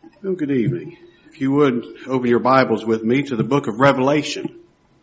Well, good evening. If you would, open your Bibles with me to the book of Revelation.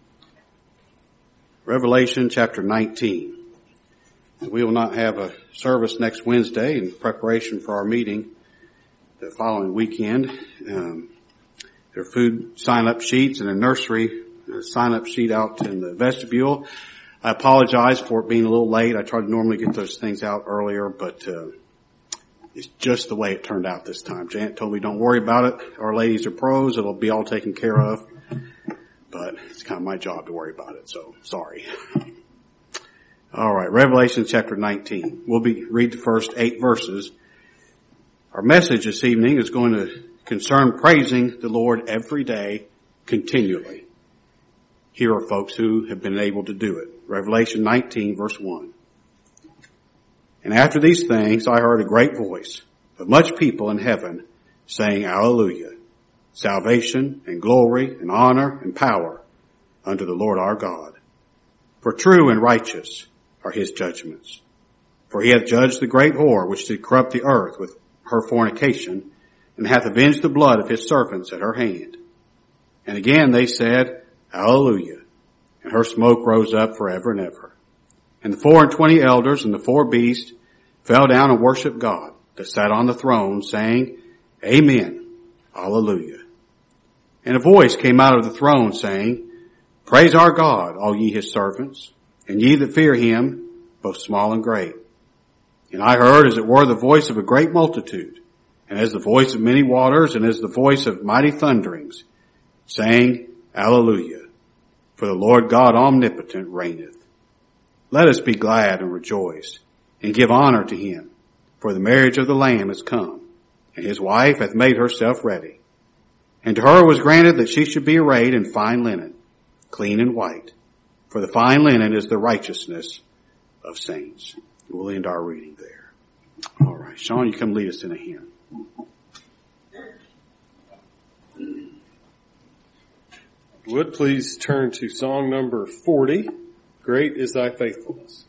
Revelation chapter 19. We will not have a service next Wednesday in preparation for our meeting the following weekend. There are food sign-up sheets and a nursery sign-up sheet out in the vestibule. I apologize for it being a little late. I try to normally get those things out earlier, but it's just the way it turned out this time. Janet told me don't worry about it. Our ladies are pros. It'll be all taken care of. But it's kind of my job to worry about it, so sorry. All right, Revelation chapter 19. We'll read the first 8 verses. Our message this evening is going to concern praising the Lord every day, continually. Here are folks who have been able to do it. Revelation 19, verse 1. And after these things I heard a great voice of much people in heaven saying, Alleluia, salvation and glory and honor and power unto the Lord our God. For true and righteous are his judgments. For he hath judged the great whore which did corrupt the earth with her fornication, and hath avenged the blood of his servants at her hand. And again they said, Alleluia, and her smoke rose up forever and ever. And the 24 elders and the 4 beasts fell down and worshipped God that sat on the throne, saying, Amen, Alleluia. And a voice came out of the throne, saying, Praise our God, all ye his servants, and ye that fear him, both small and great. And I heard as it were the voice of a great multitude, and as the voice of many waters, and as the voice of mighty thunderings, saying, Alleluia, for the Lord God omnipotent reigneth. Let us be glad and rejoice, and give honor to him, for the marriage of the Lamb is come, and his wife hath made herself ready. And to her was granted that she should be arrayed in fine linen, clean and white, for the fine linen is the righteousness of saints. We'll end our reading there. All right, Sean, you come lead us in a hymn. Would please turn to song number 40. Great is thy faithfulness.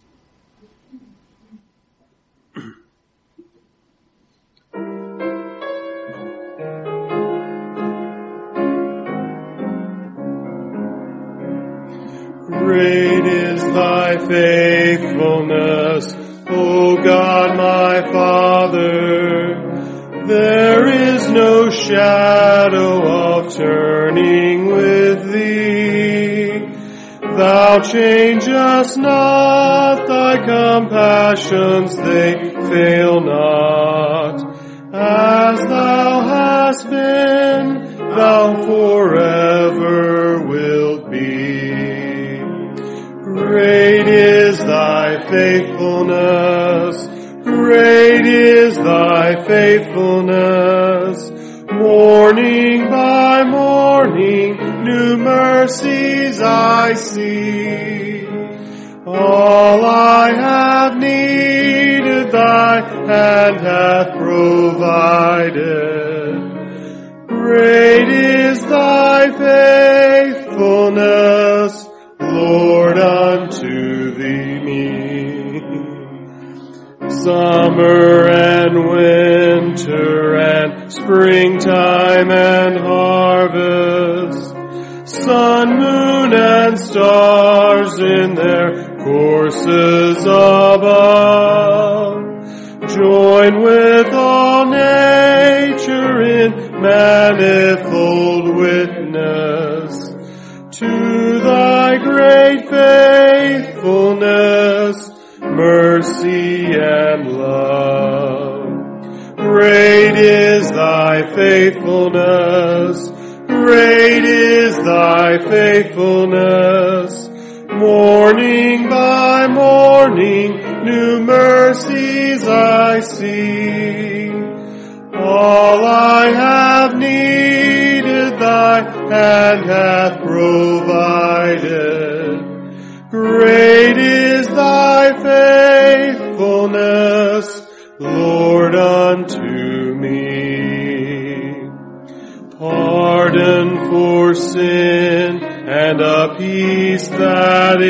Great is thy faithfulness, O God my Father. There is no shadow of turning with thee. Thou changest not, thy compassions, they fail not. As thou hast been, thou forever wilt be. Great is thy faithfulness, great is thy faithfulness. Morning by morning, new mercies I see. All I have needed, thy hand hath provided. Great is thy faithfulness, Lord, unto thee me. Summer and winter and springtime and harvest, sun, moon, and stars in their courses above, join with all nature in manifold witness to thy great faithfulness, mercy, and love. Great is thy faithfulness, great is thy faithfulness. Morning by morning, new mercies I see. All I have needed, thy hand hath provided. Great is thy faithfulness, Lord, unto me. Pardon for sin and a peace that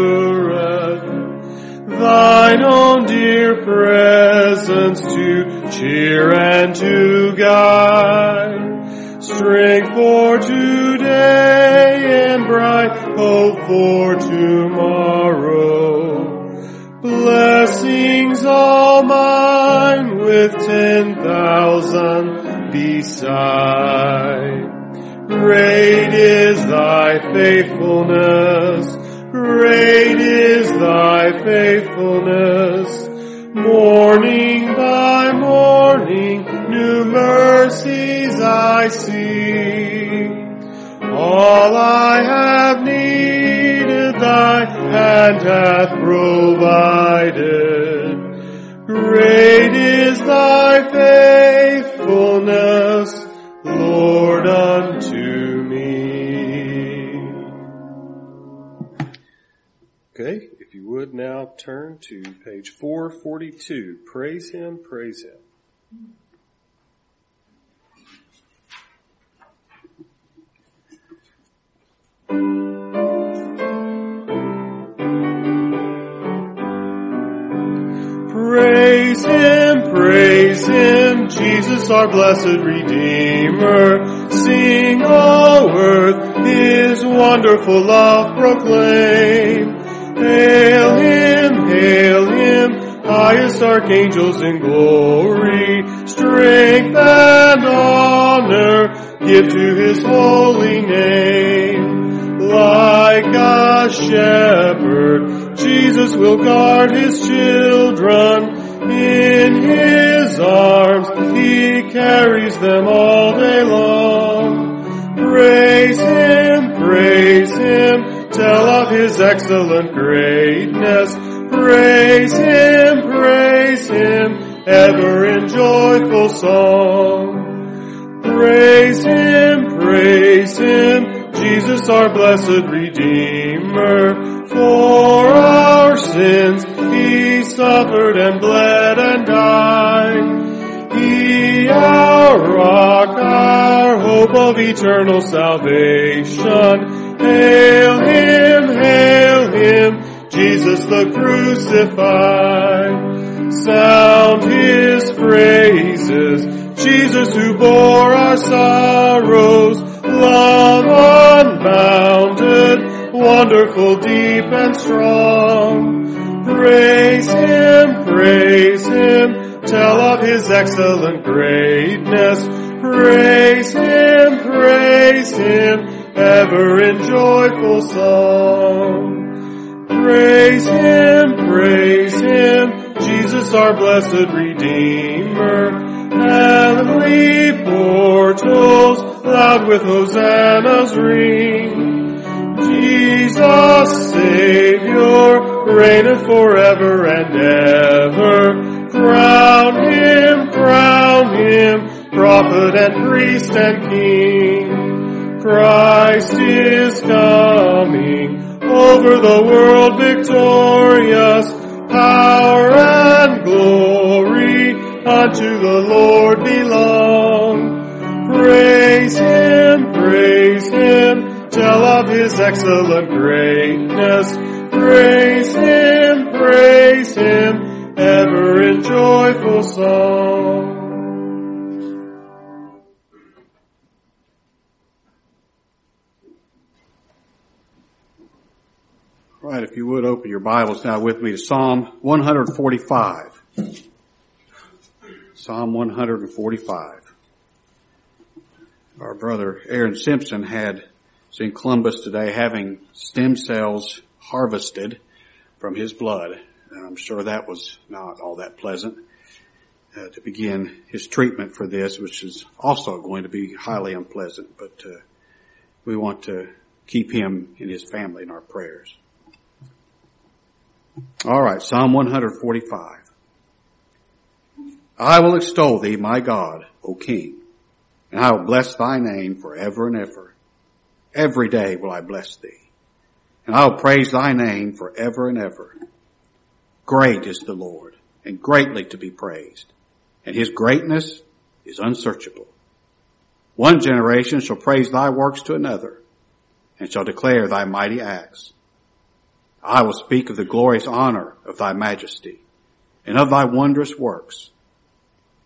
endureth, thine own dear presence to cheer and to guide, strength for today and bright hope for tomorrow. Blessings all mine with 10,000 beside. Great is thy faithfulness, great is thy faithfulness. Morning by morning, new mercies I see. All I have needed, thy hand hath provided. Great is thy faithfulness, Lord, unto me. Okay, if you would now turn to page 442. Praise him, praise him. Praise him, Jesus our blessed Redeemer. Sing, O earth, his wonderful love proclaim. Hail him, highest archangels in glory. Strength and honor give to his holy name. Like a shepherd, Jesus will guard his children. In his arms he carries them all day long. Praise him, tell of his excellent greatness. Praise him, ever in joyful song. Praise him, Jesus our blessed Redeemer. For our sins he suffered and bled and died. He our rock, our hope of eternal salvation. Hail him, Jesus the crucified. Sound his praises, Jesus who bore our sorrows. Love unbounded, wonderful, deep and strong. Praise him, tell of his excellent greatness. Praise him, ever in joyful song. Praise him, Jesus our blessed Redeemer. Heavenly portals loud with hosannas ring. Jesus Savior reigneth forever and ever. Crown him, prophet and priest and king. Christ is coming over the world victorious. Power and glory unto the Lord belong. Praise him, tell of his excellent greatness. Praise him, ever in joyful song. All right, if you would open your Bibles now with me to Psalm 145. Psalm 145. Our brother Aaron Simpson is in Columbus today having stem cells harvested from his blood. And I'm sure that was not all that pleasant to begin his treatment for this, which is also going to be highly unpleasant. But we want to keep him and his family in our prayers. All right, Psalm 145. I will extol thee, my God, O King, and I will bless thy name forever and ever. Every day will I bless thee, and I will praise thy name forever and ever. Great is the Lord, and greatly to be praised, and his greatness is unsearchable. One generation shall praise thy works to another, and shall declare thy mighty acts. I will speak of the glorious honor of thy majesty, and of thy wondrous works.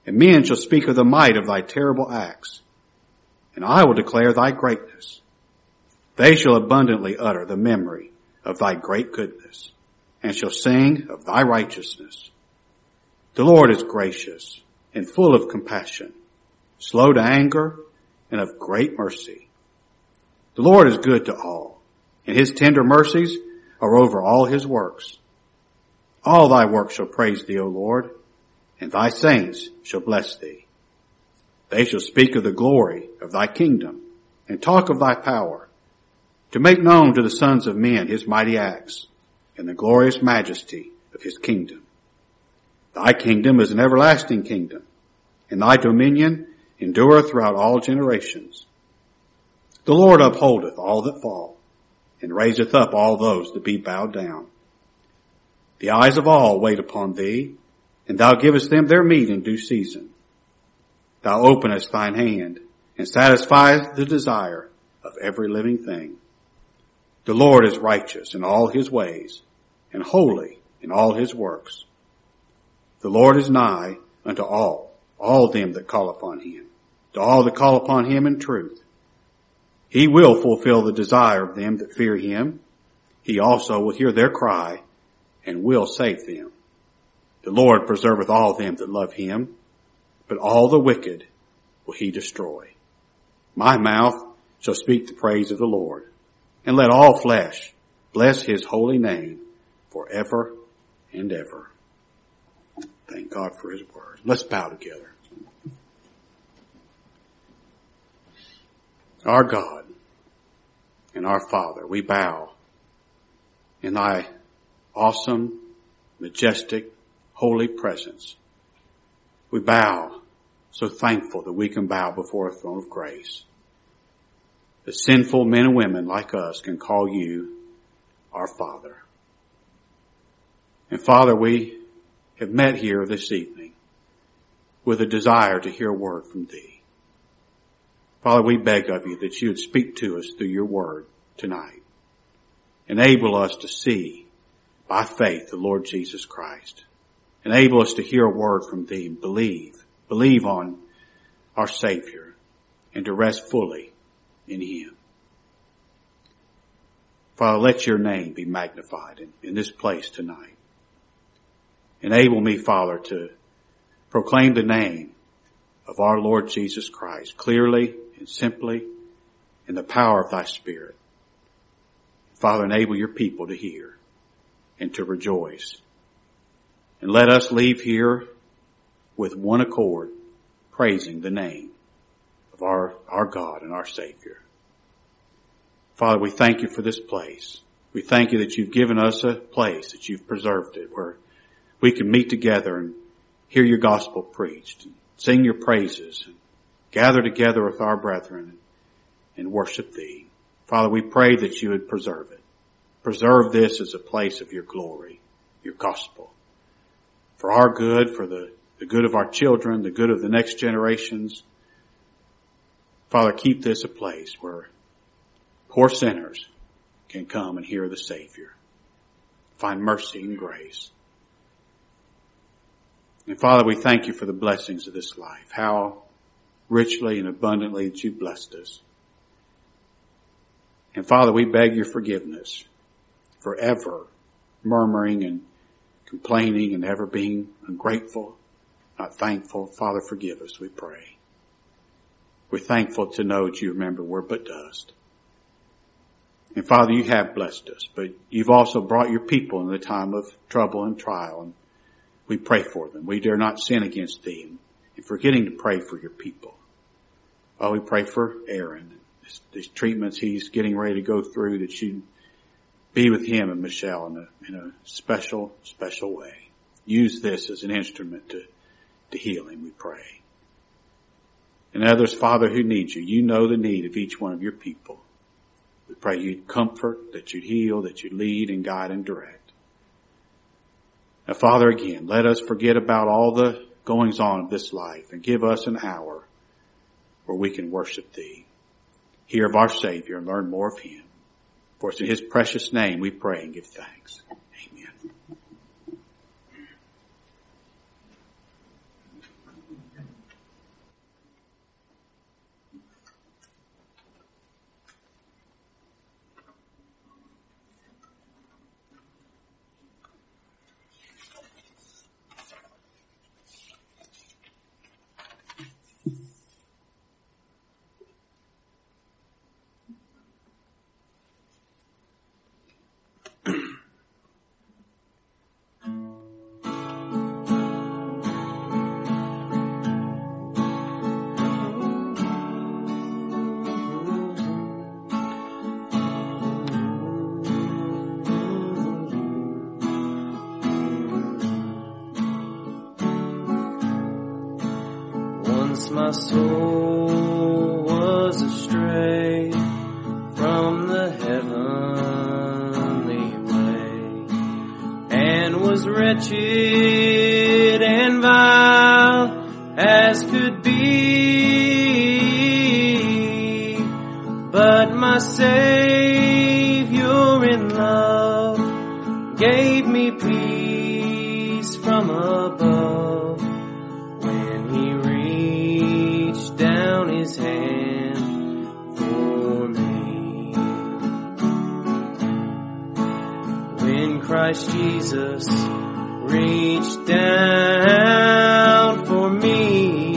and men shall speak of the might of thy terrible acts. And I will declare thy greatness. They shall abundantly utter the memory of thy great goodness, and shall sing of thy righteousness. The Lord is gracious and full of compassion, slow to anger, and of great mercy. The Lord is good to all, and his tender mercies are over all his works. All thy works shall praise thee, O Lord, and thy saints shall bless thee. They shall speak of the glory of thy kingdom, and talk of thy power, to make known to the sons of men his mighty acts, and the glorious majesty of his kingdom. Thy kingdom is an everlasting kingdom, and thy dominion endureth throughout all generations. The Lord upholdeth all that fall, and raiseth up all those that be bowed down. The eyes of all wait upon thee, and thou givest them their meat in due season. Thou openest thine hand, and satisfiest the desire of every living thing. The Lord is righteous in all his ways, and holy in all his works. The Lord is nigh unto all them that call upon him, to all that call upon him in truth. He will fulfill the desire of them that fear him. He also will hear their cry, and will save them. The Lord preserveth all them that love him, but all the wicked will he destroy. My mouth shall speak the praise of the Lord, and let all flesh bless his holy name forever and ever. Thank God for his word. Let's bow together. Our God and our Father, we bow in thy awesome, majestic, holy presence. We bow, so thankful that we can bow before a throne of grace. The sinful men and women like us can call you our Father. And Father, we have met here this evening with a desire to hear a word from thee. Father, we beg of you that you would speak to us through your word tonight. Enable us to see by faith the Lord Jesus Christ. Enable us to hear a word from thee and believe on our Savior, and to rest fully in him. Father, let your name be magnified in this place tonight. Enable me, Father, to proclaim the name of our Lord Jesus Christ clearly and simply in the power of thy Spirit. Father, enable your people to hear and to rejoice. And let us leave here with one accord, praising the name of our God and our Savior. Father, we thank you for this place. We thank you that you've given us a place, that you've preserved it, where we can meet together and hear your gospel preached, and sing your praises, and gather together with our brethren and worship thee. Father, we pray that you would preserve it. Preserve this as a place of your glory, your gospel, for our good, for the good of our children, the good of the next generations. Father, keep this a place where poor sinners can come and hear the Savior, find mercy and grace. And Father, we thank you for the blessings of this life, how richly and abundantly that you blessed us. And Father, we beg your forgiveness for ever murmuring and complaining and ever being ungrateful, not thankful. Father, forgive us, we pray. We're thankful to know that you remember we're but dust. And Father, you have blessed us, but you've also brought your people in the time of trouble and trial, and we pray for them. We dare not sin against thee in forgetting to pray for your people. We pray for Aaron, these treatments he's getting ready to go through, that you be with him and Michelle in a special, special way. Use this as an instrument to heal him, we pray. And others, Father, who need you, you know the need of each one of your people. We pray you'd comfort, that you'd heal, that you'd lead and guide and direct. Now, Father, again, let us forget about all the goings on of this life and give us an hour where we can worship thee, hear of our Savior, and learn more of him. For it's in his precious name we pray and give thanks. Amen. soul was astray from the heavenly way, and was wretched and vile as could be. But my Savior in love gave me peace from above when He reached down His hand for me. When Christ Jesus reached down for me,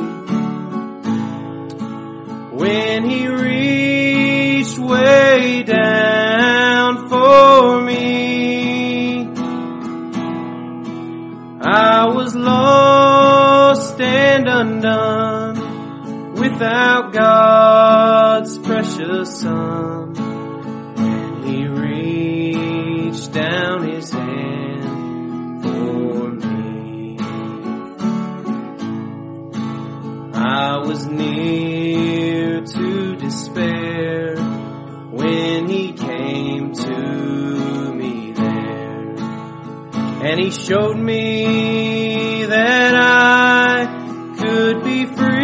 when He reached way down for me, I was lost and undone, without God's precious Son. When He reached down His hand for me, I was near to despair when He came to me there, and He showed me that I could be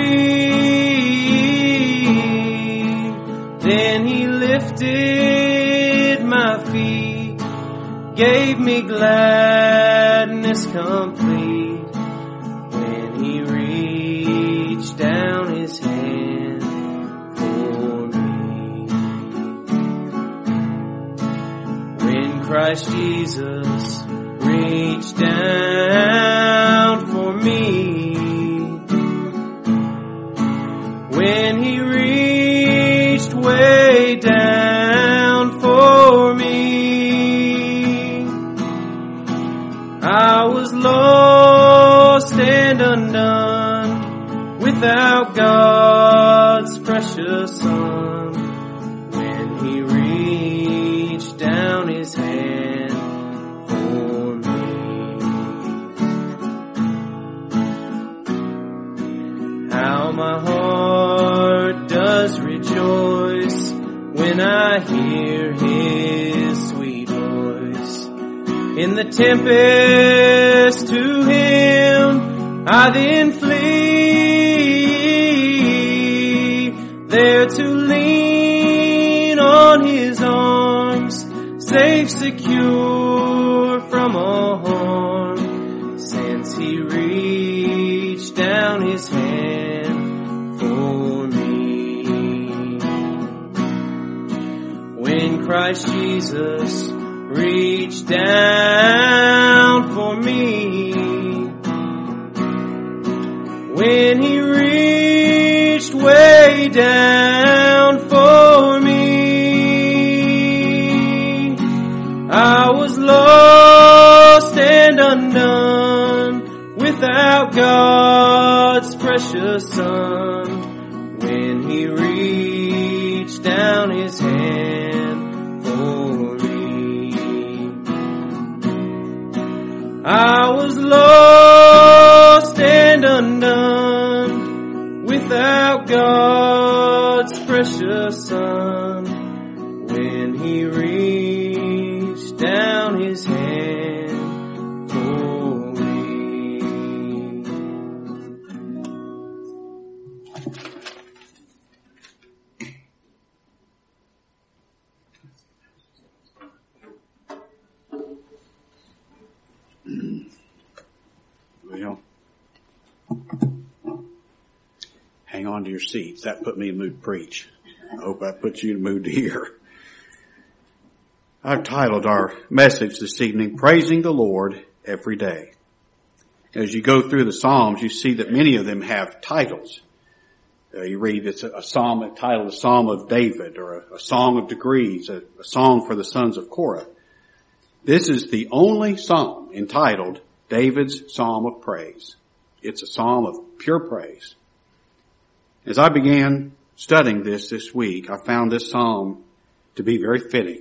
free. Then He lifted my feet, gave me gladness complete, when He reached down His hand for me. When Christ Jesus reached down for me, when He reached way down for me, I was lost and undone, without God's precious Son. When He reached down His hand for me, how my heart does rejoice when I hear His sweet voice. In the tempest to Him I then flee, there to lean on His arms, safe, secure from all harm, since He reached down His hand for me. When Christ Jesus reached down for me, when He reached way down for me, I was lost and undone, without God's precious Son. When He reached down His hand for me, I was lost and undone, without God's precious Son. When He reached down His hand for me. Well, hang on to your seats. That put me in the mood to preach. I hope that puts you in the mood to hear. I've titled our message this evening, Praising the Lord Every Day. As you go through the Psalms, you see that many of them have titles. You read it's a psalm entitled a Psalm of David, or a Song of Degrees, a song for the sons of Korah. This is the only psalm entitled David's Psalm of Praise. It's a psalm of pure praise. As I began studying this week, I found this psalm to be very fitting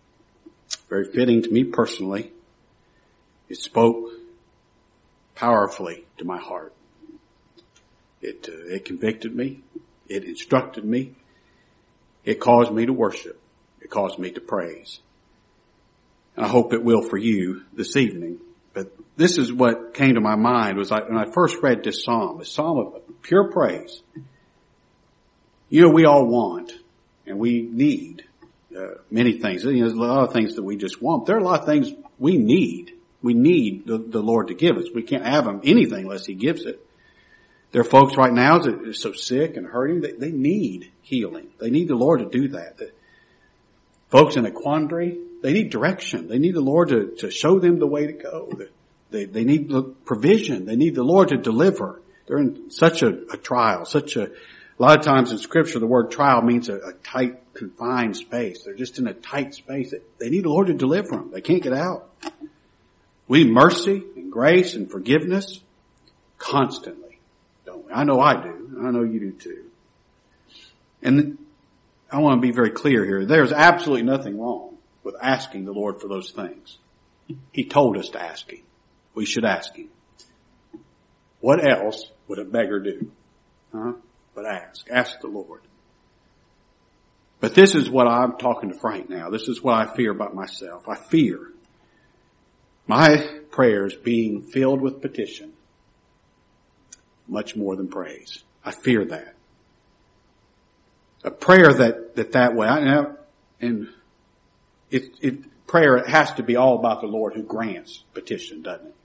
to me personally. It spoke powerfully to my heart. It convicted me. It instructed me. It caused me to worship. It caused me to praise. And I hope it will for you this evening. But this is what came to my mind was when I first read this psalm, a psalm of pure praise. You know, we all want and we need many things. You know, there's a lot of things that we just want. There are a lot of things we need. We need the Lord to give us. We can't have him anything unless he gives it. There are folks right now that are so sick and hurting that they need healing. They need the Lord to do that. Folks in a quandary, they need direction. They need the Lord to show them the way to go. They need the provision. They need the Lord to deliver. They're in such a trial, a lot of times in Scripture, the word trial means a tight, confined space. They're just in a tight space. They need the Lord to deliver them. They can't get out. We need mercy and grace and forgiveness constantly, don't we? I know I do. I know you do too. And I want to be very clear here. There's absolutely nothing wrong with asking the Lord for those things. He told us to ask him. We should ask him. What else would a beggar do? But ask. Ask the Lord. But this is what I'm talking to Frank now. This is what I fear about myself. I fear my prayers being filled with petition much more than praise. I fear that. A prayer that way, and prayer has to be all about the Lord who grants petition, doesn't it?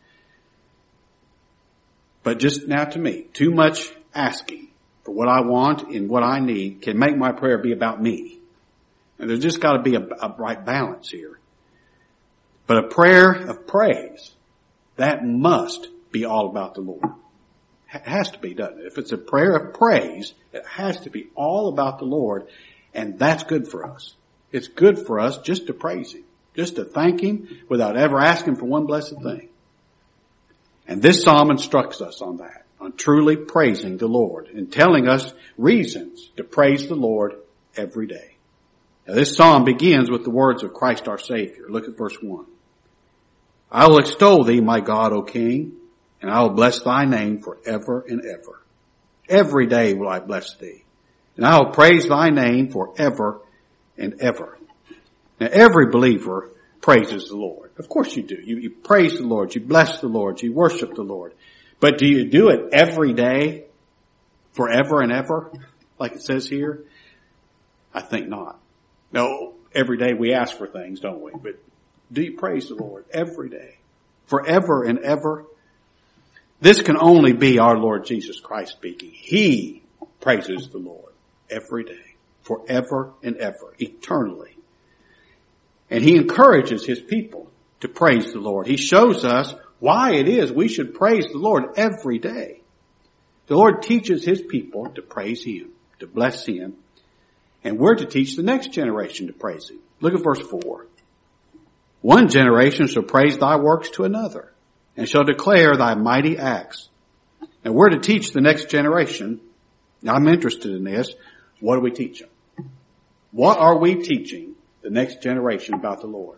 But just now to me, too much asking for what I want and what I need can make my prayer be about me. And there's just got to be a right balance here. But a prayer of praise, that must be all about the Lord. It has to be, doesn't it? If it's a prayer of praise, it has to be all about the Lord, and that's good for us. It's good for us just to praise him, just to thank him without ever asking for one blessed thing. And this psalm instructs us on that, on truly praising the Lord and telling us reasons to praise the Lord every day. Now this psalm begins with the words of Christ our Savior. Look at verse 1. I will extol thee, my God, O King, and I will bless thy name forever and ever. Every day will I bless thee, and I will praise thy name forever and ever. Now every believer praises the Lord. Of course you do. You praise the Lord, you bless the Lord, you worship the Lord. But do you do it every day, forever and ever, like it says here? I think not. No, every day we ask for things, don't we? But do you praise the Lord every day, forever and ever? This can only be our Lord Jesus Christ speaking. He praises the Lord every day, forever and ever, eternally. And he encourages his people to praise the Lord. He shows us why it is we should praise the Lord every day. The Lord teaches his people to praise him, to bless him, and we're to teach the next generation to praise him. Look at verse 4. One generation shall praise thy works to another, and shall declare thy mighty acts. And we're to teach the next generation. Now I'm interested in this. What do we teach them? What are we teaching the next generation about the Lord?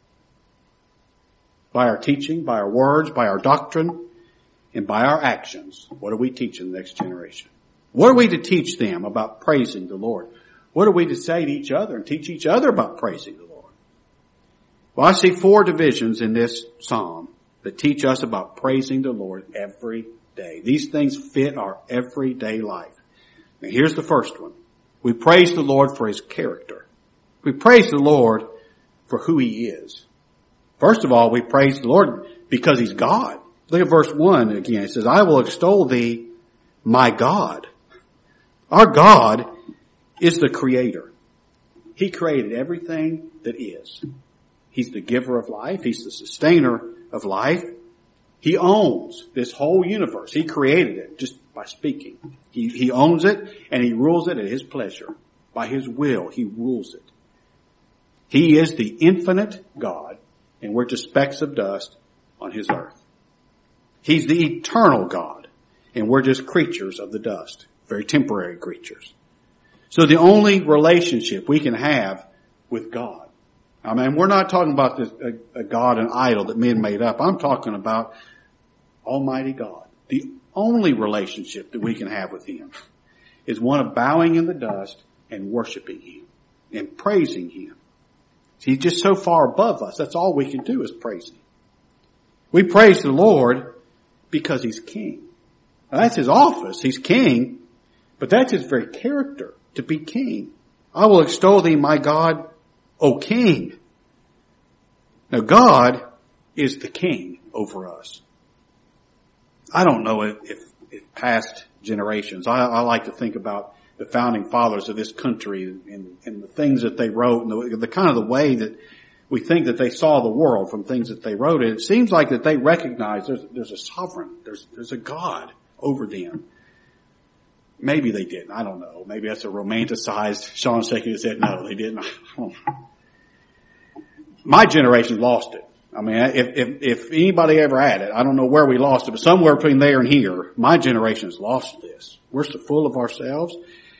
By our teaching, by our words, by our doctrine, and by our actions. What are we teaching the next generation? What are we to teach them about praising the Lord? What are we to say to each other and teach each other about praising the Lord? Well, I see 4 divisions in this psalm that teach us about praising the Lord every day. These things fit our everyday life. Now here's the first one. We praise the Lord for his character. We praise the Lord for who he is. First of all, we praise the Lord because he's God. Look at verse 1 again. It says, I will extol thee, my God. Our God is the creator. He created everything that is. He's the giver of life. He's the sustainer of life. He owns this whole universe. He created it just by speaking. He owns it and he rules it at his pleasure. By his will, he rules it. He is the infinite God, and we're just specks of dust on his earth. He's the eternal God, and we're just creatures of the dust, very temporary creatures. So the only relationship we can have with God, I mean, we're not talking about a God, an idol that men made up. I'm talking about Almighty God, the only relationship that we can have with Him is one of bowing in the dust and worshiping Him and praising Him. He's just so far above us. That's all we can do is praise Him. We praise the Lord because He's King. Now, that's His office. He's King, but that's His very character, to be King. I will extol Thee, my God, O King. Now, God is the King over us. I don't know if past generations, I like to think about the founding fathers of this country and the things that they wrote and the kind of the way that we think that they saw the world from things that they wrote. And it seems like that they recognize there's a sovereign, there's a God over them. Maybe they didn't. I don't know. Maybe that's a romanticized. Sean Shaky said no, they didn't. My generation lost it. I mean, if anybody ever had it, I don't know where we lost it, but somewhere between there and here, my generation has lost this. We're so full of ourselves.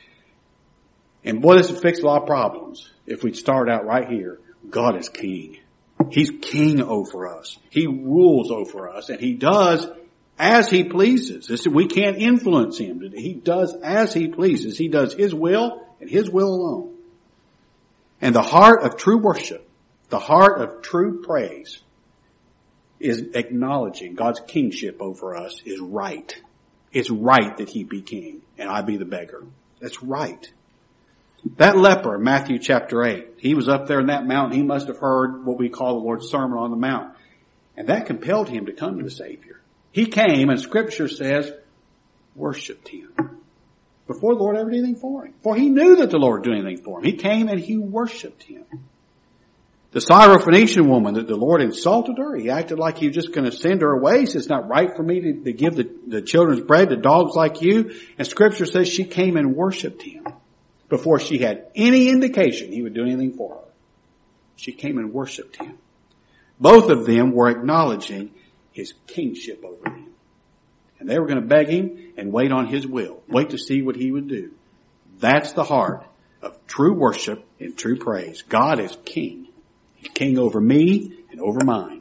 And boy, this would fix a lot of problems if we'd start out right here. God is King. He's King over us. He rules over us, and He does as He pleases. We can't influence Him. He does as He pleases. He does His will and His will alone. And the heart of true worship, the heart of true praise, is acknowledging God's kingship over us is right. It's right that He be king and I be the beggar. That's right. That leper in Matthew chapter 8, he was up there in that mountain. He must have heard what we call the Lord's Sermon on the Mount. And that compelled him to come to the Savior. He came, and Scripture says, worshipped Him before the Lord ever did anything for him. For he knew that the Lord would do anything for him. He came and he worshipped Him. The Syrophoenician woman, that the Lord insulted her. He acted like He was just going to send her away. He says, it's not right for me to give the children's bread to dogs like you. And Scripture says she came and worshipped Him before she had any indication He would do anything for her. She came and worshipped Him. Both of them were acknowledging His kingship over them. And they were going to beg Him and wait on His will. Wait to see what He would do. That's the heart of true worship and true praise. God is King. He's King over me and over mine.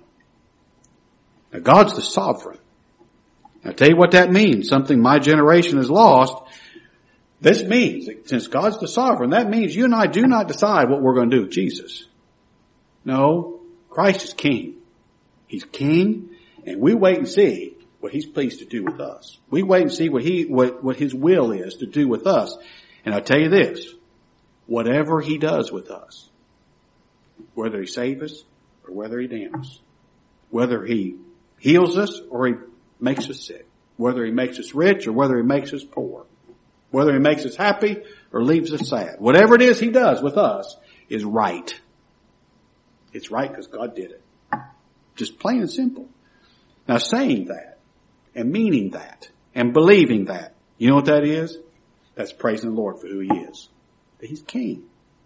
Now God's the sovereign. I'll tell you what that means. Something my generation has lost. This means that since God's the sovereign, that means you and I do not decide what we're going to do with Jesus. No, Christ is King. He's King, and we wait and see what He's pleased to do with us. We wait and see what His will is to do with us. And I'll tell you this, whatever He does with us, whether He saves us or whether He damns us, whether He heals us or He makes us sick, whether He makes us rich or whether He makes us poor, whether He makes us happy or leaves us sad. Whatever it is He does with us is right. It's right because God did it. Just plain and simple. Now saying that and meaning that and believing that, you know what that is? That's praising the Lord for who He is. That He's King.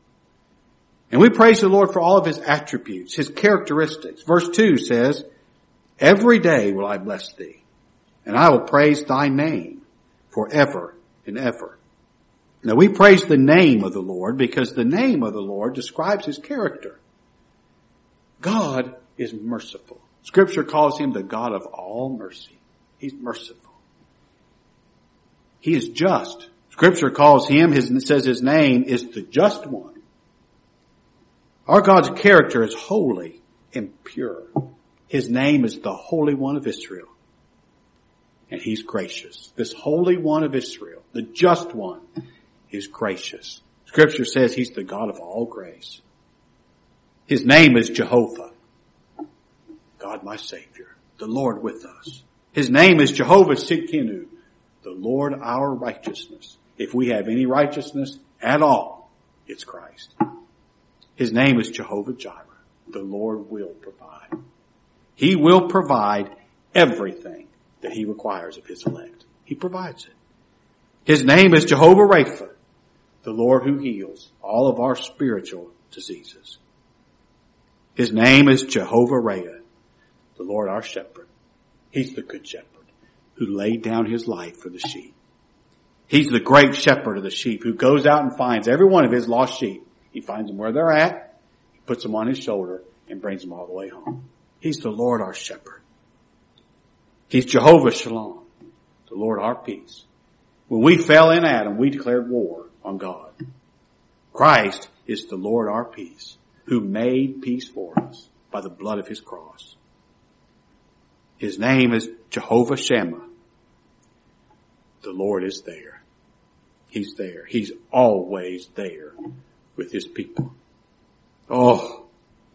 And we praise the Lord for all of His attributes, His characteristics. Verse 2 says, every day will I bless Thee, and I will praise Thy name forever and ever. Now we praise the name of the Lord because the name of the Lord describes His character. God is merciful. Scripture calls Him the God of all mercy. He's merciful. He is just. Scripture calls Him, says His name is the just one. Our God's character is holy and pure. His name is the Holy One of Israel. And He's gracious. This Holy One of Israel, the just one, is gracious. Scripture says He's the God of all grace. His name is Jehovah, God my Savior, the Lord with us. His name is Jehovah Sidkenu, the Lord our righteousness. If we have any righteousness at all, it's Christ. His name is Jehovah Jireh, the Lord will provide. He will provide everything that He requires of His elect. He provides it. His name is Jehovah Rapha, the Lord who heals all of our spiritual diseases. His name is Jehovah Raya, the Lord our shepherd. He's the good shepherd who laid down His life for the sheep. He's the great shepherd of the sheep who goes out and finds every one of His lost sheep. He finds them where they're at, He puts them on His shoulder, and brings them all the way home. He's the Lord our shepherd. He's Jehovah Shalom, the the Lord our peace. When we fell in Adam, we declared war on God. Christ is the Lord our peace, who made peace for us by the blood of his cross. His name is Jehovah Shammah. The Lord is there. He's there. He's always there with his people. Oh,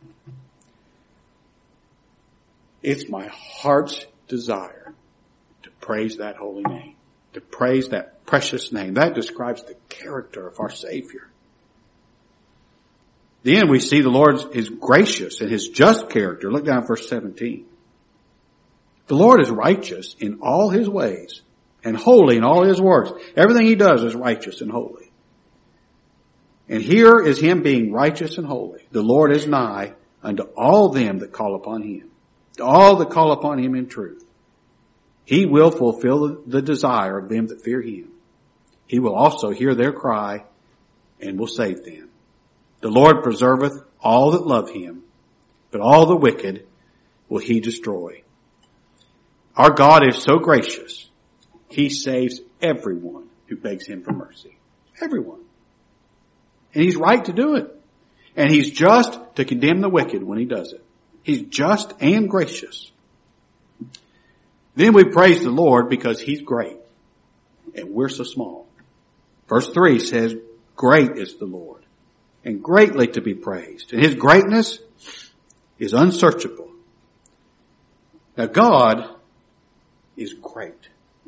it's my heart's desire to praise that holy name, to praise that precious name. That describes the character of our Savior. Then we see the Lord is gracious in his just character. Look down at verse 17. The Lord is righteous in all his ways and holy in all his works. Everything he does is righteous and holy. And here is him being righteous and holy. The Lord is nigh unto all them that call upon him, to all that call upon him in truth. He will fulfill the desire of them that fear him. He will also hear their cry and will save them. The Lord preserveth all that love him, but all the wicked will he destroy. Our God is so gracious, he saves everyone who begs him for mercy. Everyone. And he's right to do it. And he's just to condemn the wicked when he does it. He's just and gracious. Then we praise the Lord because he's great and we're so small. Verse 3 says, great is the Lord and greatly to be praised. And his greatness is unsearchable. Now God is great.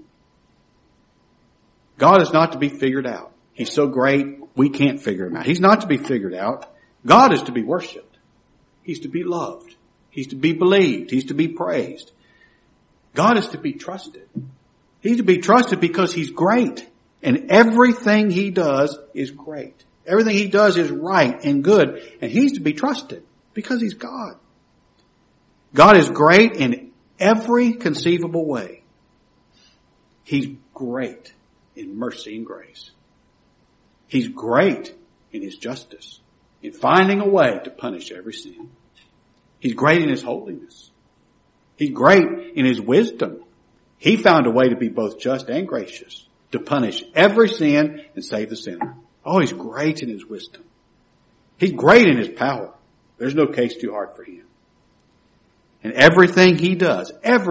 God is not to be figured out. He's so great, we can't figure him out. He's not to be figured out. God is to be worshiped. He's to be loved. He's to be believed. He's to be praised. God is to be trusted. He's to be trusted because he's great. And everything he does is great. Everything he does is right and good. And he's to be trusted because he's God. God is great in every conceivable way. He's great in mercy and grace. He's great in his justice, in finding a way to punish every sin. He's great in his holiness. He's great in his wisdom. He found a way to be both just and gracious, to punish every sin and save the sinner. Oh, he's great in his wisdom. He's great in his power. There's no case too hard for him. And everything he does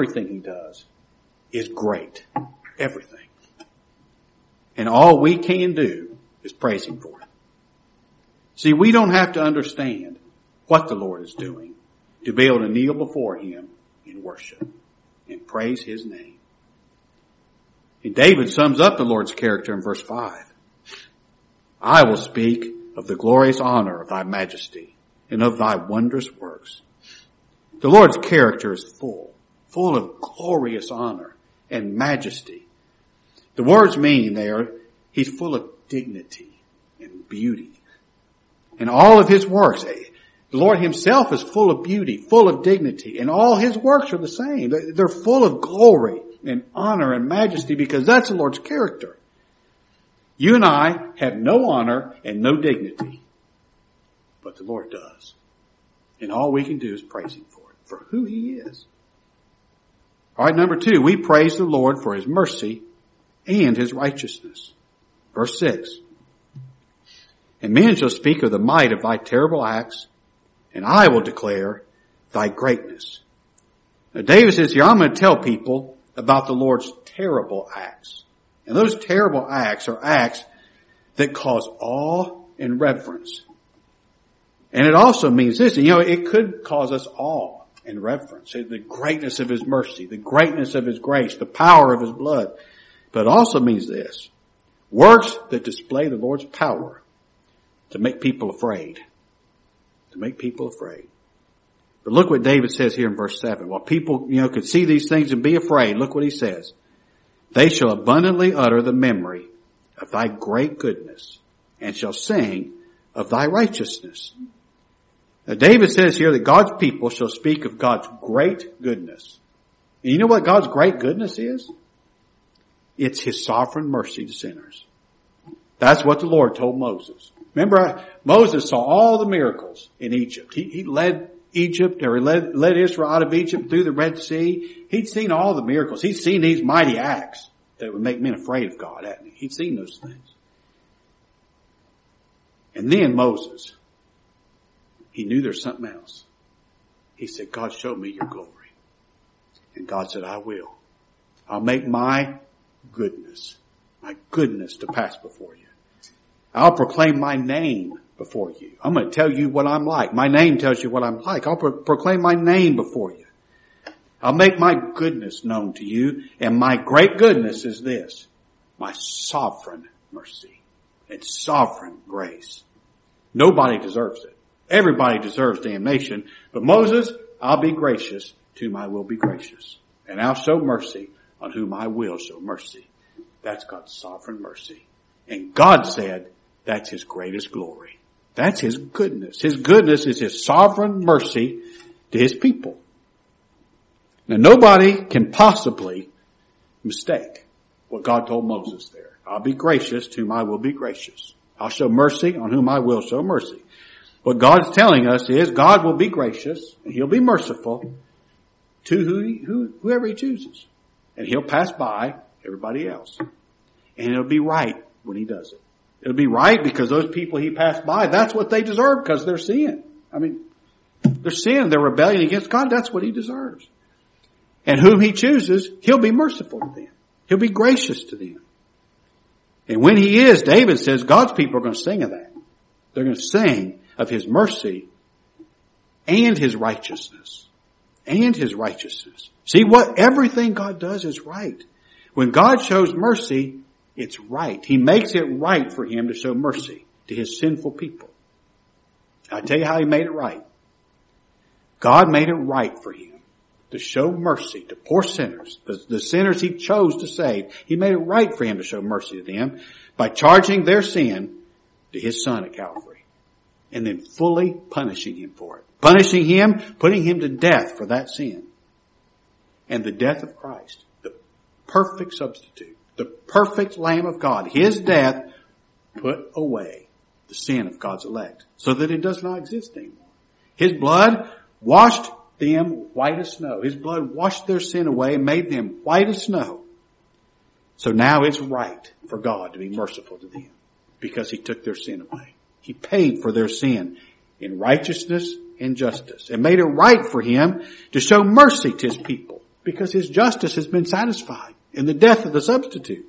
is great. Everything. And all we can do is praise him for it. See, we don't have to understand what the Lord is doing to be able to kneel before him in worship and praise his name. And David sums up the Lord's character in verse 5. I will speak of the glorious honor of thy majesty and of thy wondrous works. The Lord's character is full of glorious honor and majesty. The words mean there, he's full of dignity and beauty. And all of his works, the Lord himself is full of beauty, full of dignity, and all his works are the same. They're full of glory and honor and majesty because that's the Lord's character. You and I have no honor and no dignity, but the Lord does. And all we can do is praise him for who he is. All right, number 2, we praise the Lord for his mercy and his righteousness. Verse 6. And men shall speak of the might of thy terrible acts, and I will declare thy greatness. Now David says here, I'm going to tell people about the Lord's terrible acts. And those terrible acts are acts that cause awe and reverence. And it also means this, it could cause us awe and reverence. The greatness of his mercy, the greatness of his grace, the power of his blood. But it also means this, works that display the Lord's power to make people afraid. To make people afraid. But look what David says here in verse 7. While people, could see these things and be afraid, look what he says. They shall abundantly utter the memory of thy great goodness and shall sing of thy righteousness. Now David says here that God's people shall speak of God's great goodness. And you know what God's great goodness is? It's his sovereign mercy to sinners. That's what the Lord told Moses. Remember, Moses saw all the miracles in Egypt. He led Egypt, or led Israel out of Egypt through the Red Sea. He'd seen all the miracles. He'd seen these mighty acts that would make men afraid of God, hadn't he? He'd seen those things. And then Moses, he knew there's something else. He said, God, show me your glory. And God said, I will. I'll make my goodness to pass before you. I'll proclaim my name before you. I'm going to tell you what I'm like. My name tells you what I'm like. I'll proclaim my name before you. I'll make my goodness known to you. And my great goodness is this, my sovereign mercy and sovereign grace. Nobody deserves it. Everybody deserves damnation. But Moses, I'll be gracious to whom I will be gracious. And I'll show mercy on whom I will show mercy. That's God's sovereign mercy. And God said that's his greatest glory. That's his goodness. His goodness is his sovereign mercy to his people. Now nobody can possibly mistake what God told Moses there. I'll be gracious to whom I will be gracious. I'll show mercy on whom I will show mercy. What God is telling us is God will be gracious and he'll be merciful to whoever he chooses. And he'll pass by everybody else. And it'll be right when he does it. It'll be right because those people he passed by, that's what they deserve because they're sin. I mean, their sin, their rebellion against God, that's what he deserves. And whom he chooses, he'll be merciful to them. He'll be gracious to them. And when he is, David says, God's people are going to sing of that. They're going to sing of his mercy and his righteousness. And his righteousness. See, everything God does is right. When God shows mercy, it's right. He makes it right for him to show mercy to his sinful people. I'll tell you how he made it right. God made it right for him to show mercy to poor sinners, the sinners he chose to save. He made it right for him to show mercy to them by charging their sin to his son at Calvary and then fully punishing him for it. Punishing him, putting him to death for that sin. And the death of Christ, the perfect substitute, the perfect Lamb of God, his death put away the sin of God's elect so that it does not exist anymore. His blood washed them white as snow. His blood washed their sin away and made them white as snow. So now it's right for God to be merciful to them because he took their sin away. He paid for their sin in righteousness and justice and made it right for him to show mercy to his people because his justice has been satisfied in the death of the substitute.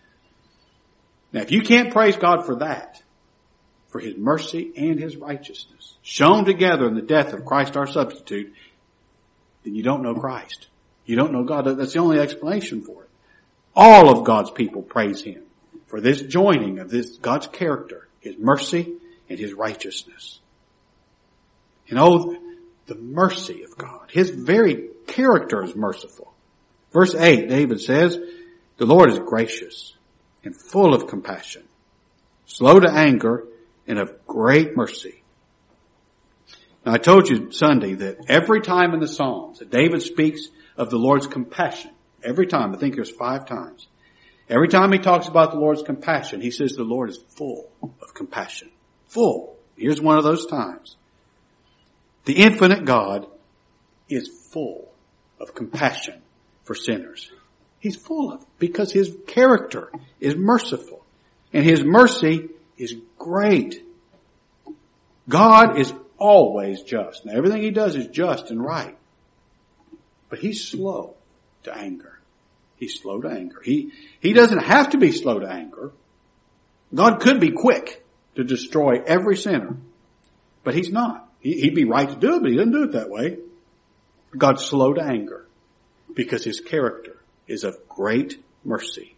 Now, if you can't praise God for that, for his mercy and his righteousness, shown together in the death of Christ our substitute, then you don't know Christ. You don't know God. That's the only explanation for it. All of God's people praise him for this joining of this God's character, his mercy and his righteousness. And oh, the mercy of God. His very character is merciful. Verse 8, David says, the Lord is gracious and full of compassion, slow to anger and of great mercy. Now I told you Sunday that every time in the Psalms that David speaks of the Lord's compassion, every time, I think there's 5 times, every time he talks about the Lord's compassion, he says the Lord is full of compassion. Full. Here's one of those times. The infinite God is full of compassion for sinners. He's full of it because his character is merciful and his mercy is great. God is always just. Now everything he does is just and right. But he's slow to anger. He's slow to anger. He doesn't have to be slow to anger. God could be quick to destroy every sinner. But he's not. He'd be right to do it, but he doesn't do it that way. God's slow to anger because his character is of great mercy.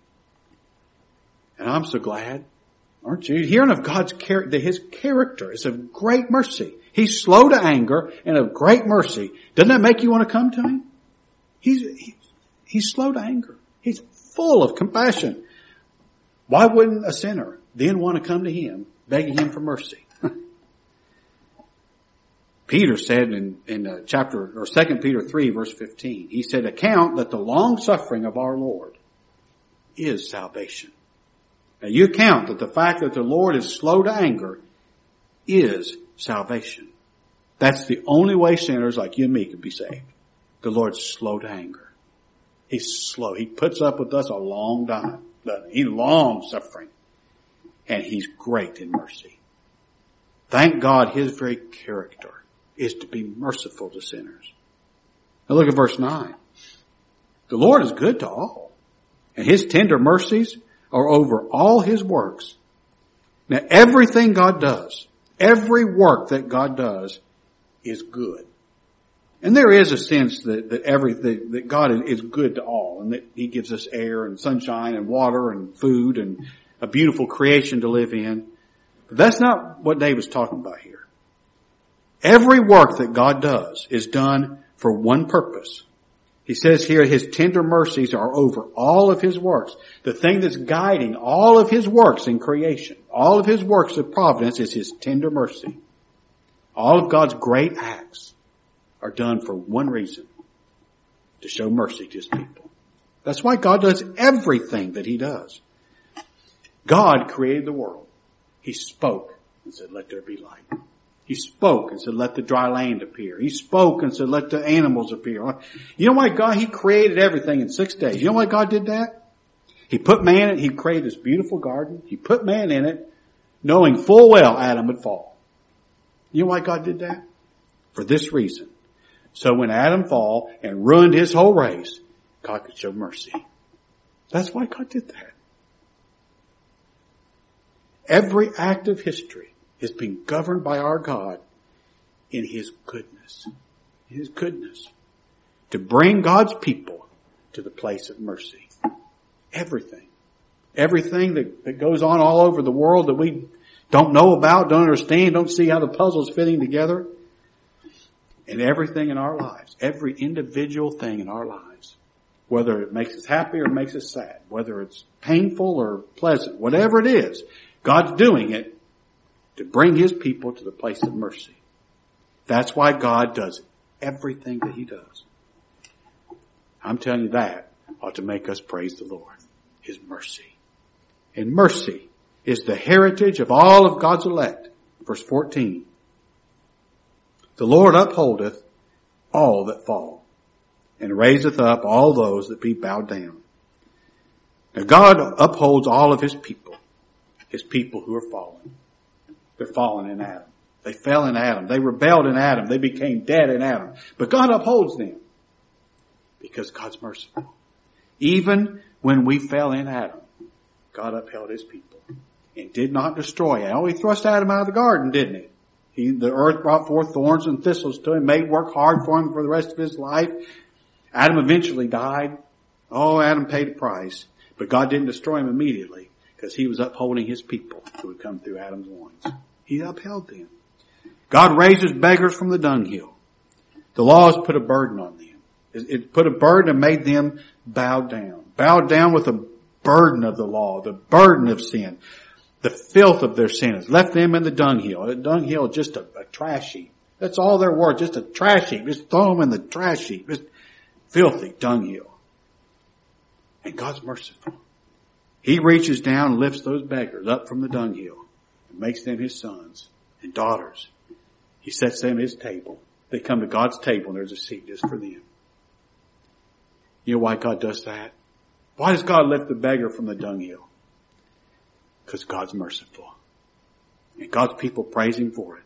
And I'm so glad, aren't you? Hearing of God's character, that his character is of great mercy. He's slow to anger and of great mercy. Doesn't that make you want to come to him? He's slow to anger. He's full of compassion. Why wouldn't a sinner then want to come to him, begging him for mercy? Peter said in 2 Peter 3 verse 15, he said, account that the long suffering of our Lord is salvation. Now you account that the fact that the Lord is slow to anger is salvation. That's the only way sinners like you and me can be saved. The Lord's slow to anger. He's slow. He puts up with us a long time. He's long suffering. And he's great in mercy. Thank God his very character is to be merciful to sinners. Now look at verse 9. The Lord is good to all, and his tender mercies are over all his works. Now everything God does, every work that God does is good. And there is a sense that God is good to all, and that he gives us air and sunshine and water and food and a beautiful creation to live in. But that's not what David's talking about here. Every work that God does is done for one purpose. He says here his tender mercies are over all of his works. The thing that's guiding all of his works in creation, all of his works of providence is his tender mercy. All of God's great acts are done for one reason, to show mercy to his people. That's why God does everything that he does. God created the world. He spoke and said, let there be light. He spoke and said, let the dry land appear. He spoke and said, let the animals appear. You know why he created everything in 6 days. You know why God did that? He put man in it. He created this beautiful garden. He put man in it, knowing full well Adam would fall. You know why God did that? For this reason. So when Adam fell and ruined his whole race, God could show mercy. That's why God did that. Every act of history is being governed by our God in his goodness. His goodness. To bring God's people to the place of mercy. Everything. Everything that goes on all over the world that we don't know about, don't understand, don't see how the puzzle's fitting together. And everything in our lives. Every individual thing in our lives. Whether it makes us happy or makes us sad. Whether it's painful or pleasant. Whatever it is. God's doing it to bring his people to the place of mercy. That's why God does everything that he does. I'm telling you that ought to make us praise the Lord. His mercy. And mercy is the heritage of all of God's elect. Verse 14. The Lord upholdeth all that fall, and raiseth up all those that be bowed down. Now God upholds all of his people who are fallen. They're fallen in Adam. They fell in Adam. They rebelled in Adam. They became dead in Adam. But God upholds them because God's merciful. Even when we fell in Adam, God upheld his people and did not destroy Adam. Oh, he thrust Adam out of the garden, didn't he? The earth brought forth thorns and thistles to him, made work hard for him for the rest of his life. Adam eventually died. Oh, Adam paid a price. But God didn't destroy him immediately because he was upholding his people who would come through Adam's loins. He upheld them. God raises beggars from the dunghill. The law has put a burden on them. It put a burden and made them bow down. Bowed down with the burden of the law, the burden of sin. The filth of their sin has left them in the dunghill. The dunghill is just a trash heap. That's all they're worth, just a trash heap. Just throw them in the trash heap. Just filthy dunghill. And God's merciful. He reaches down and lifts those beggars up from the dunghill and makes them his sons and daughters. He sets them at his table. They come to God's table and there's a seat just for them. You know why God does that? Why does God lift the beggar from the dunghill? Because God's merciful. And God's people praise him for it.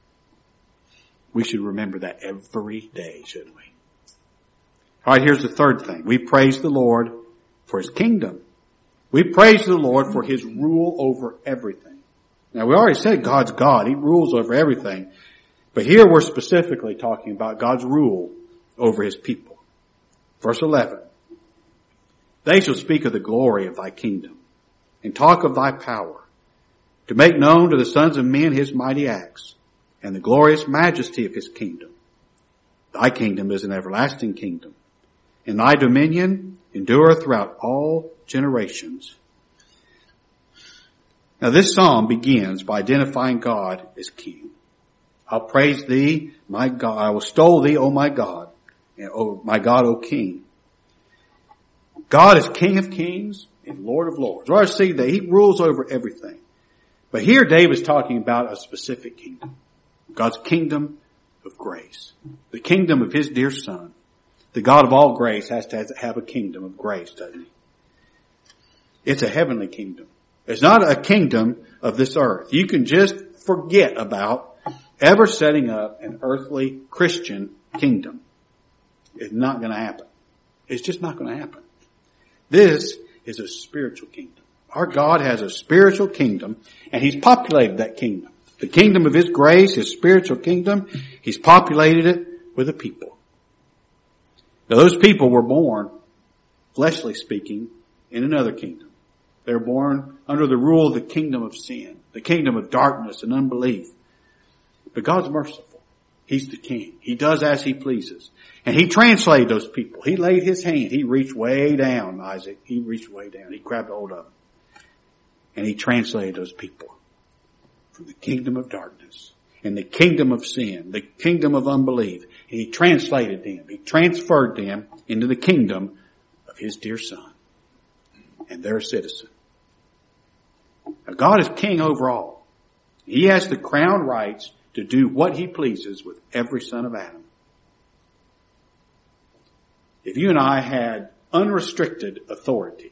We should remember that every day, shouldn't we? All right, here's the third thing. We praise the Lord for his kingdom. We praise the Lord for his rule over everything. Now, we already said God's God. He rules over everything. But here we're specifically talking about God's rule over his people. Verse 11. They shall speak of the glory of thy kingdom and talk of thy power, to make known to the sons of men his mighty acts and the glorious majesty of his kingdom. Thy kingdom is an everlasting kingdom, and thy dominion endureth throughout all generations. Now this psalm begins by identifying God as king. I'll praise thee, my God. I will extol thee, O my God, and O my God, O King. God is King of kings and Lord of lords. We already see that he rules over everything. But here David's talking about a specific kingdom. God's kingdom of grace. The kingdom of his dear son. The God of all grace has to have a kingdom of grace, doesn't he? It's a heavenly kingdom. It's not a kingdom of this earth. You can just forget about ever setting up an earthly Christian kingdom. It's not going to happen. It's just not going to happen. This is a spiritual kingdom. Our God has a spiritual kingdom, and He's populated that kingdom. The kingdom of His grace, His spiritual kingdom, He's populated it with a people. Now, those people were born, fleshly speaking, in another kingdom. They were born under the rule of the kingdom of sin, the kingdom of darkness and unbelief. But God's merciful. He's the king. He does as He pleases. And He translated those people. He laid His hand. He reached way down, Isaac. He reached way down. He grabbed hold of them. And He translated those people from the kingdom of darkness and the kingdom of sin, the kingdom of unbelief. And He translated them. He transferred them into the kingdom of His dear Son. And they're a citizen. Now, God is king over all. He has the crown rights to do what He pleases with every son of Adam. If you and I had unrestricted authority,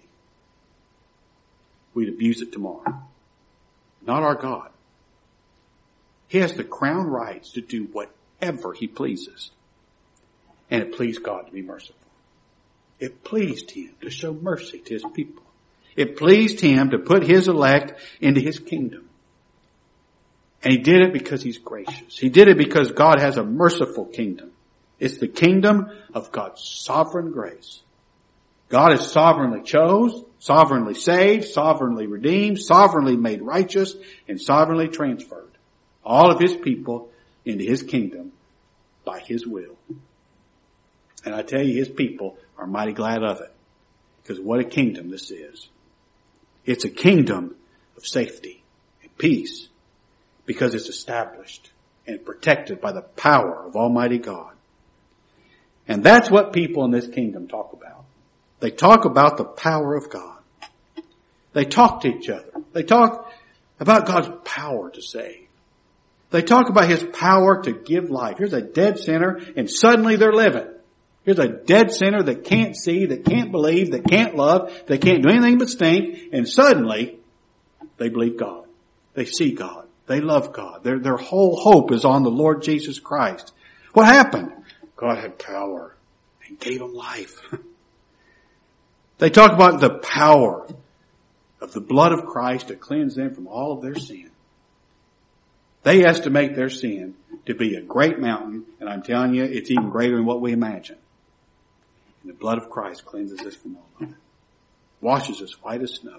we'd abuse it tomorrow. Not our God. He has the crown rights to do whatever He pleases. And it pleased God to be merciful. It pleased Him to show mercy to His people. It pleased Him to put His elect into His kingdom. And He did it because He's gracious. He did it because God has a merciful kingdom. It's the kingdom of God's sovereign grace. God has sovereignly chose, sovereignly saved, sovereignly redeemed, sovereignly made righteous, and sovereignly transferred all of His people into His kingdom by His will. And I tell you, His people are mighty glad of it, because what a kingdom this is. It's a kingdom of safety and peace, because it's established and protected by the power of Almighty God. And that's what people in this kingdom talk about. They talk about the power of God. They talk to each other. They talk about God's power to save. They talk about His power to give life. Here's a dead sinner, and suddenly they're living. Here's a dead sinner that can't see, that can't believe, that can't love, that can't do anything but stink, and suddenly they believe God. They see God. They love God. Their whole hope is on the Lord Jesus Christ. What happened? God had power and gave them life. They talk about the power of the blood of Christ to cleanse them from all of their sin. They estimate their sin to be a great mountain, and I'm telling you, it's even greater than what we imagine. And the blood of Christ cleanses us from all of it. Washes us white as snow.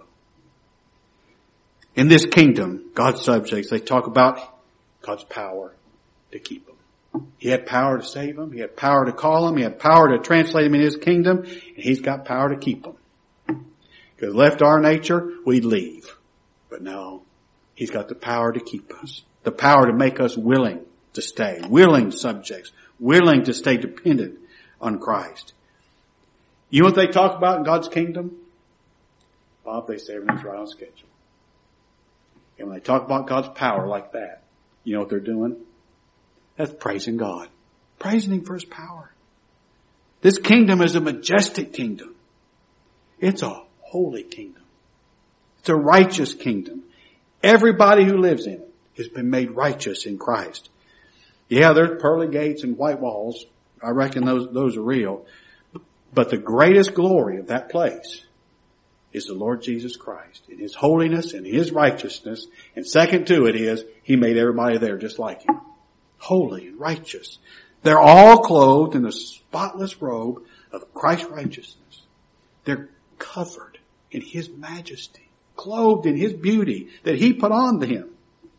In this kingdom, God's subjects, they talk about God's power to keep them. He had power to save them. He had power to call them. He had power to translate them in His kingdom. And He's got power to keep them. Because left our nature, we'd leave. But no, He's got the power to keep us. The power to make us willing to stay. Willing subjects. Willing to stay dependent on Christ. You know what they talk about in God's kingdom? Bob, they say everything's right on schedule. And when they talk about God's power like that, you know what they're doing? That's praising God. Praising Him for His power. This kingdom is a majestic kingdom. It's a holy kingdom. It's a righteous kingdom. Everybody who lives in it has been made righteous in Christ. Yeah, there's pearly gates and white walls. I reckon those are real. But the greatest glory of that place is the Lord Jesus Christ in His holiness and His righteousness. And second to it is, He made everybody there just like Him. Holy and righteous. They're all clothed in the spotless robe of Christ's righteousness. They're covered in His majesty, clothed in His beauty that He put on them.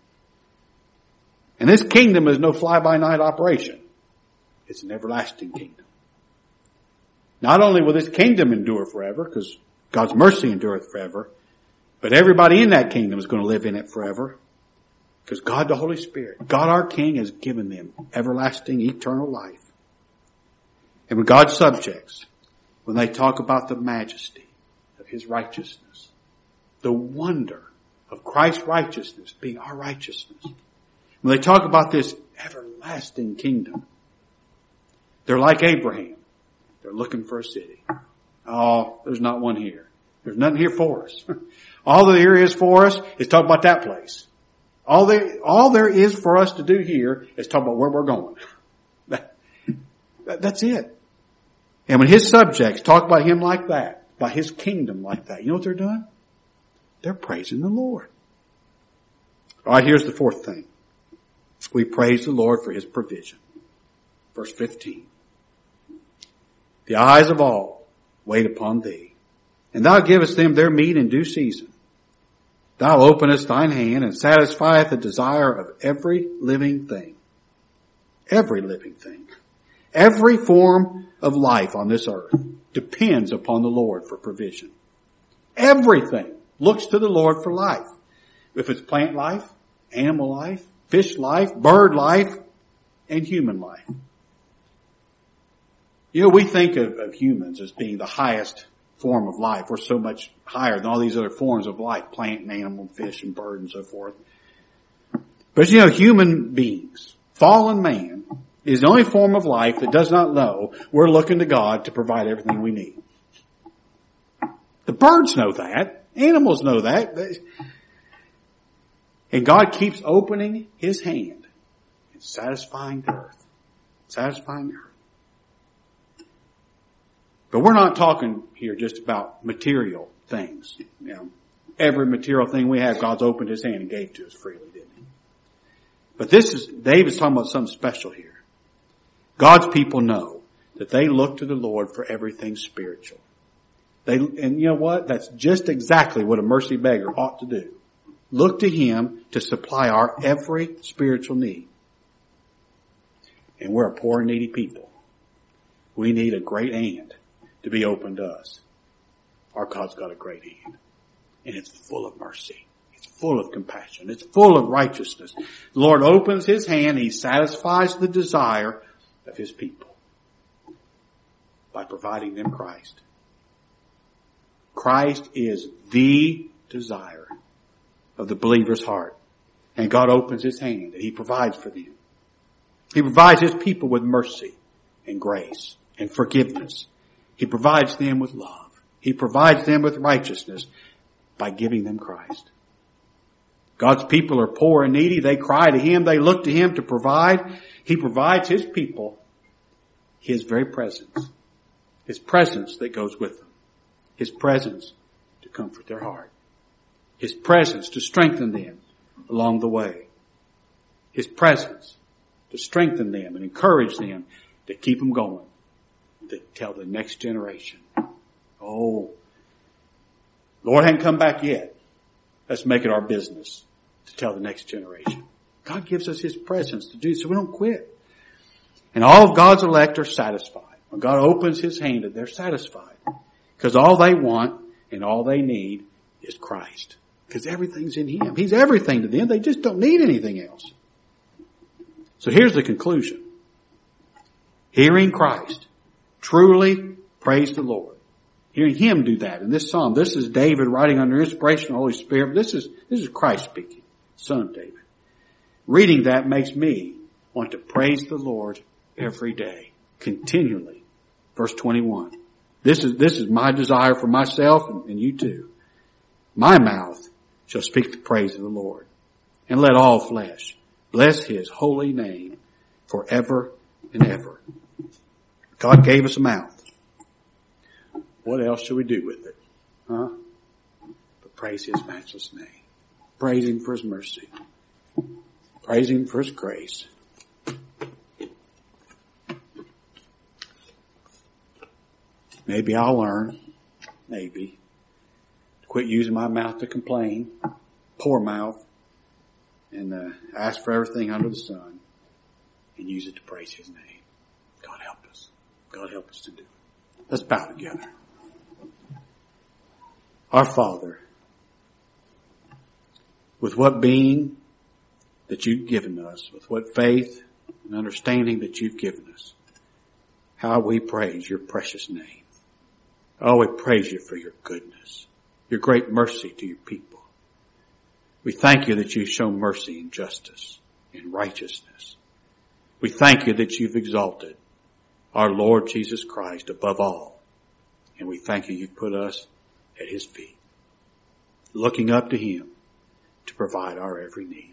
And this kingdom is no fly-by-night operation. It's an everlasting kingdom. Not only will this kingdom endure forever, because God's mercy endureth forever, but everybody in that kingdom is going to live in it forever. Because God the Holy Spirit, God our King, has given them everlasting, eternal life. And when God's subjects, when they talk about the majesty of His righteousness, the wonder of Christ's righteousness being our righteousness, when they talk about this everlasting kingdom, they're like Abraham. They're looking for a city. Oh, there's not one here. There's nothing here for us. All there is for us is talk about that place. All there is for us to do here is talk about where we're going. That's it. And when his subjects talk about him like that, about his kingdom like that, you know what they're doing? They're praising the Lord. All right, here's the fourth thing. We praise the Lord for his provision. Verse 15. The eyes of all wait upon thee, and thou givest them their meat in due season. Thou openest thine hand and satisfieth the desire of every living thing. Every living thing. Every form of life on this earth depends upon the Lord for provision. Everything looks to the Lord for life. If it's plant life, animal life, fish life, bird life, and human life. You know, we think of humans as being the highest form of life. We're so much higher than all these other forms of life, plant and animal, fish and bird and so forth. But you know, human beings, fallen man, is the only form of life that does not know we're looking to God to provide everything we need. The birds know that. Animals know that. And God keeps opening his hand and satisfying the earth. Satisfying the earth. But we're not talking here just about material things. You know, every material thing we have, God's opened his hand and gave to us freely, didn't he? But David's talking about something special here. God's people know that they look to the Lord for everything spiritual. And you know what? That's just exactly what a mercy beggar ought to do. Look to him to supply our every spiritual need. And we're a poor and needy people. We need a great hand to be open to us. Our God's got a great hand. And it's full of mercy. It's full of compassion. It's full of righteousness. The Lord opens his hand. He satisfies the desire of his people by providing them Christ. Christ is the desire of the believer's heart. And God opens his hand and he provides for them. He provides his people with mercy and grace and forgiveness. He provides them with love. He provides them with righteousness by giving them Christ. God's people are poor and needy. They cry to him. They look to him to provide. He provides his people his very presence. His presence that goes with them. His presence to comfort their heart. His presence to strengthen them along the way. His presence to strengthen them and encourage them to keep them going. To tell the next generation, oh, Lord hadn't come back yet. Let's make it our business to tell the next generation. God gives us his presence to do so we don't quit. And all of God's elect are satisfied. When God opens his hand, they're satisfied. Because all they want and all they need is Christ. Because everything's in him. He's everything to them. They just don't need anything else. So here's the conclusion. Hearing Christ. Truly praise the Lord. Hearing him do that in this psalm. This is David writing under inspiration of the Holy Spirit. This is Christ speaking, son of David. Reading that makes me want to praise the Lord every day, continually. Verse 21. This is my desire for myself and you too. My mouth shall speak the praise of the Lord. And let all flesh bless his holy name forever and ever. God gave us a mouth. What else should we do with it? Huh? But praise his matchless name. Praise him for his mercy. Praise him for his grace. Maybe I'll learn, maybe, to quit using my mouth to complain, poor mouth, and ask for everything under the sun, and use it to praise his name. God help us. God help us to do it. Let's bow together. Our Father, with what being that you've given us, with what faith and understanding that you've given us, how we praise your precious name. Oh, we praise you for your goodness, your great mercy to your people. We thank you that you show mercy and justice and righteousness. We thank you that you've exalted our Lord Jesus Christ above all. And we thank you put us at his feet, looking up to him to provide our every need.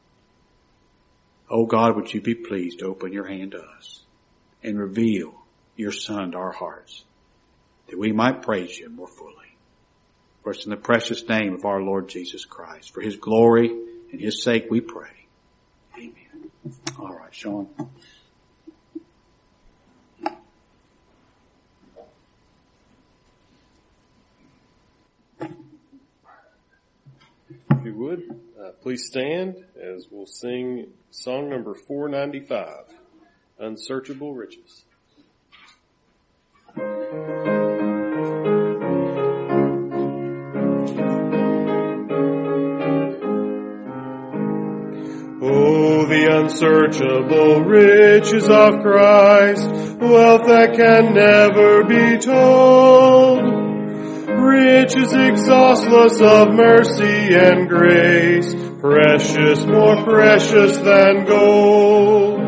Oh God, would you be pleased to open your hand to us and reveal your Son to our hearts, that we might praise you more fully. For it's in the precious name of our Lord Jesus Christ, for his glory and his sake we pray. Amen. All right, Sean. If you would, please stand as we'll sing song number 495, Unsearchable Riches. Oh, the unsearchable riches of Christ, wealth that can never be told. Riches exhaustless of mercy and grace, precious, more precious than gold.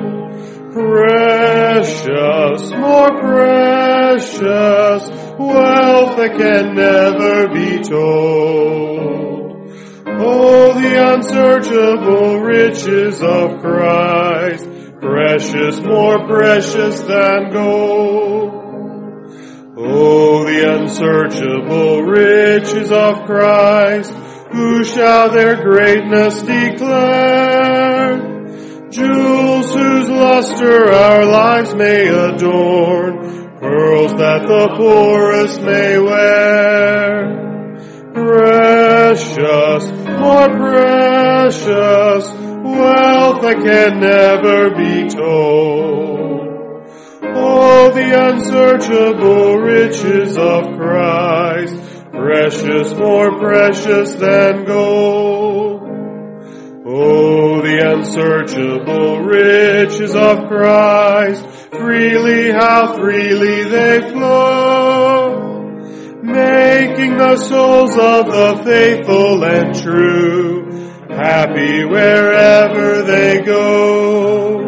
Precious, more precious, wealth that can never be told. Oh, the unsearchable riches of Christ, precious, more precious than gold. Oh, the unsearchable riches of Christ, who shall their greatness declare? Jewels whose luster our lives may adorn, pearls that the poorest may wear. Precious, more precious, wealth that can never be told. Oh, the unsearchable riches of Christ, precious, more precious than gold. Oh, the unsearchable riches of Christ, freely, how freely they flow, making the souls of the faithful and true happy wherever they go.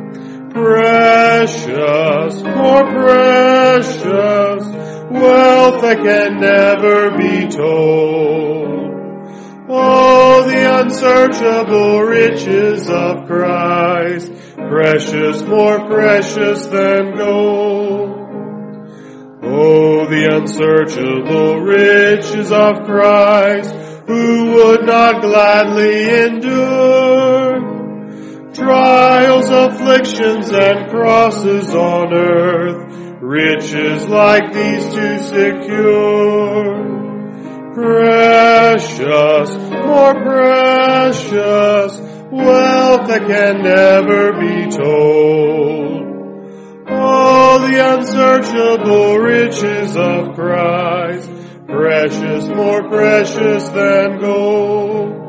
Precious, more precious, wealth that can never be told. Oh, the unsearchable riches of Christ, precious, more precious than gold. Oh, the unsearchable riches of Christ, who would not gladly endure trials, afflictions, and crosses on earth, riches like these to secure. Precious, more precious, wealth that can never be told. Oh, the unsearchable riches of Christ, precious, more precious than gold.